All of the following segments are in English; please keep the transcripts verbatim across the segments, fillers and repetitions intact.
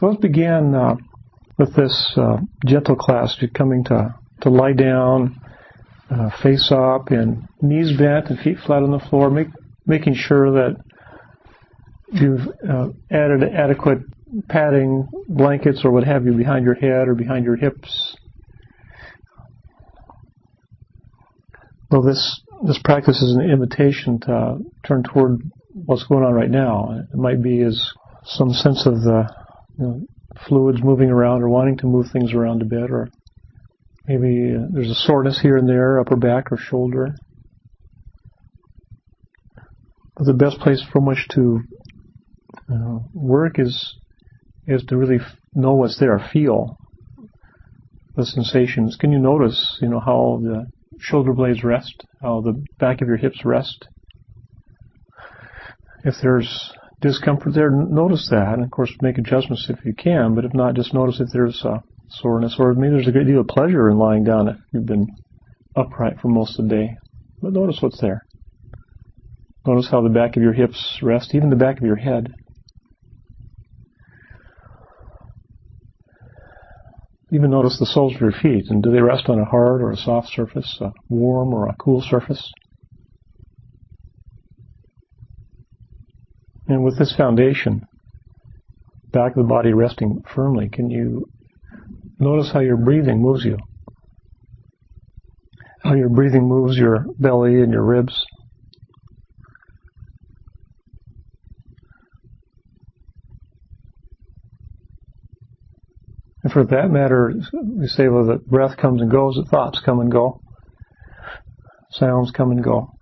So let's begin uh, with this uh, gentle class. You're coming to, to lie down, uh, face up, and knees bent and feet flat on the floor, make, making sure that you've uh, added adequate padding, blankets, or what have you behind your head or behind your hips. Well, this this practice is an invitation to turn toward what's going on right now. It might be as some sense of the you know, fluids moving around or wanting to move things around a bit, or maybe uh, there's a soreness here and there, upper back or shoulder. But the best place from which to uh, work is is to really f- know what's there, feel the sensations. Can you notice, you know, how the shoulder blades rest, how the back of your hips rest? If there's discomfort there, notice that, and of course make adjustments if you can, but if not, just notice if there's a soreness, or maybe there's a great deal of pleasure in lying down if you've been upright for most of the day. But notice what's there. Notice how the back of your hips rest, even the back of your head. Even notice the soles of your feet, and do they rest on a hard or a soft surface, a warm or a cool surface? And with this foundation, back of the body resting firmly, can you notice how your breathing moves you? How your breathing moves your belly and your ribs? And for that matter, we say, well, the breath comes and goes, the thoughts come and go, sounds come and go.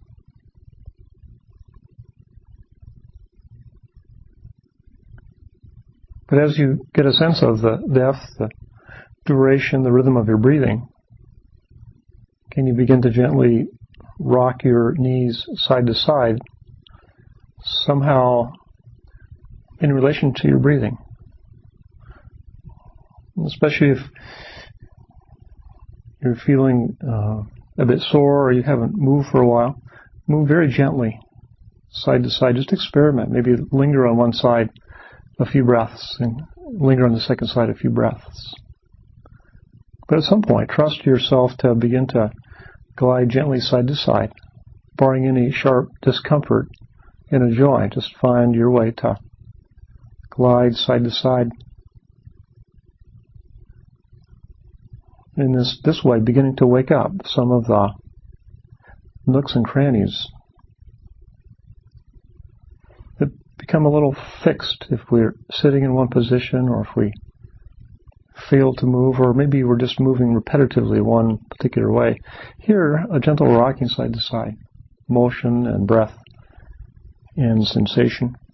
But as you get a sense of the depth, the duration, the rhythm of your breathing, can you begin to gently rock your knees side to side, somehow in relation to your breathing? Especially if you're feeling uh, a bit sore or you haven't moved for a while, move very gently side to side. Just experiment. Maybe linger on one side a few breaths and linger on the second side a few breaths. But at some point, trust yourself to begin to glide gently side to side, barring any sharp discomfort in a joint. Just find your way to glide side to side. In this, this way, beginning to wake up some of the nooks and crannies that become a little fixed if we're sitting in one position, or if we fail to move, or maybe we're just moving repetitively one particular way. Here, a gentle rocking side to side, motion and breath and sensation.